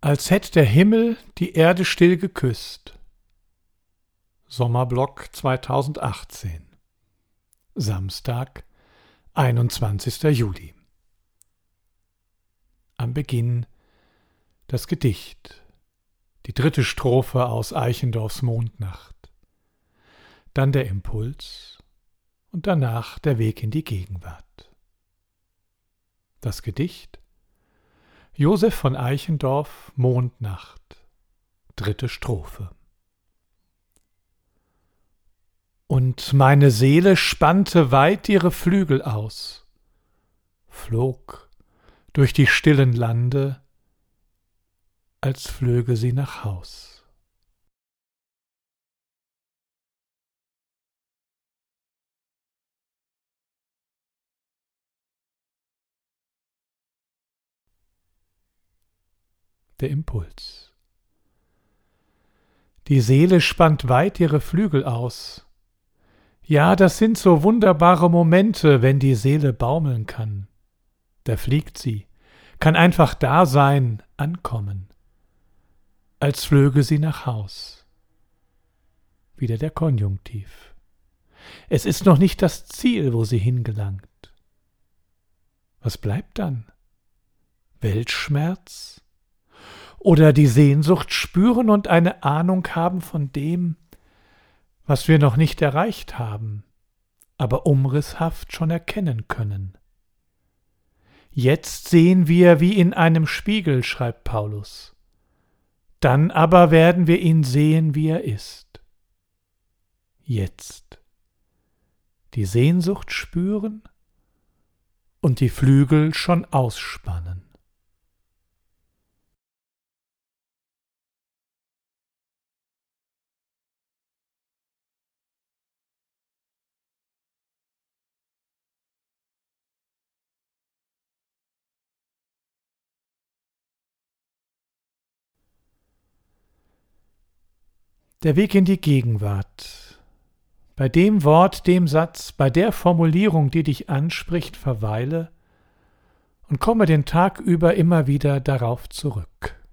Als hätt der Himmel die Erde still geküsst. Sommerblock 2018. Samstag, 21. Juli. Am Beginn das Gedicht, die 3. Strophe aus Eichendorffs Mondnacht, dann der Impuls und danach der Weg in die Gegenwart. Das Gedicht: Joseph von Eichendorff, Mondnacht, 3. Strophe. Und meine Seele spannte weit ihre Flügel aus, flog durch die stillen Lande, als flöge sie nach Haus. Der Impuls. Die Seele spannt weit ihre Flügel aus. Ja, das sind so wunderbare Momente, wenn die Seele baumeln kann. Da fliegt sie, kann einfach da sein, ankommen, als flöge sie nach Haus. Wieder der Konjunktiv. Es ist noch nicht das Ziel, wo sie hingelangt. Was bleibt dann? Weltschmerz? Oder die Sehnsucht spüren und eine Ahnung haben von dem, was wir noch nicht erreicht haben, aber umrisshaft schon erkennen können. Jetzt sehen wir wie in einem Spiegel, schreibt Paulus. Dann aber werden wir ihn sehen, wie er ist. Jetzt. Die Sehnsucht spüren und die Flügel schon ausspannen. Der Weg in die Gegenwart. Bei dem Wort, dem Satz, bei der Formulierung, die dich anspricht, verweile und komme den Tag über immer wieder darauf zurück.